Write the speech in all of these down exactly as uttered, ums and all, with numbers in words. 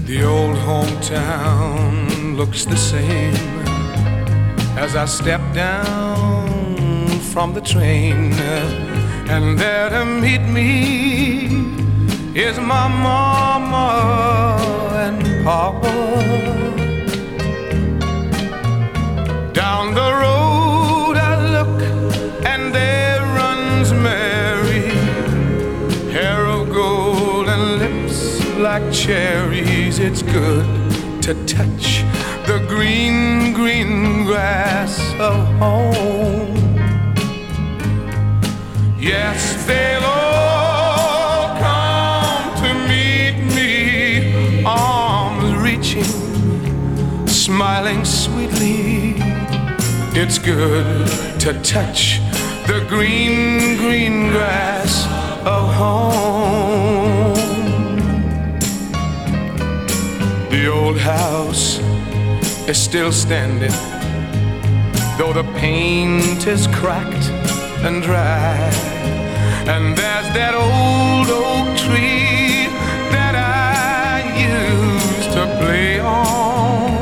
The old hometown looks the same as I step down from the train, and there to meet me is my mama and papa. Down the road I look, and there runs Mary, hair of gold and lips like cherries. It's good to touch the green, green grass of home. Yes, they'll all come to meet me, arms reaching, smiling sweetly. It's good to touch the green, green grass of home. The old house is still standing, though the paint is cracked and dry. And there's that old oak tree that I used to play on.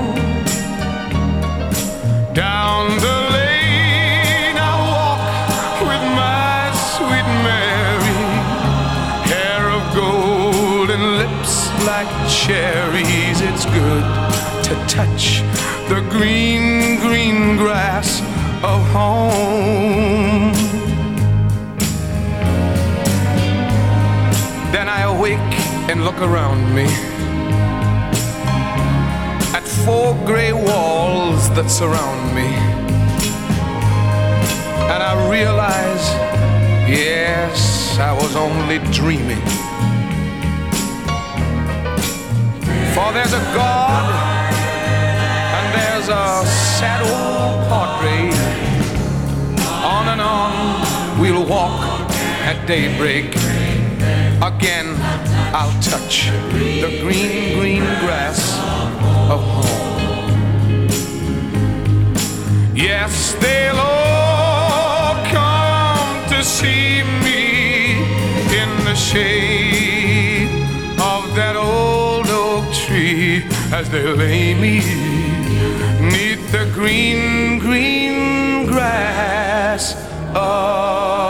Down the lane I walk with my sweet Mary, hair of gold and lips like cherries. It's good to touch the green, green grass of home. Then I awake and look around me at four gray walls that surround me, and I realize, yes, I was only dreaming. For there's a God and there's a sad old portrait. On and on we'll walk at daybreak. Again I'll touch the green, green grass of home. Yes, they'll all come to see me in the shade of that old oak tree, as they lay me neath the green, green grass of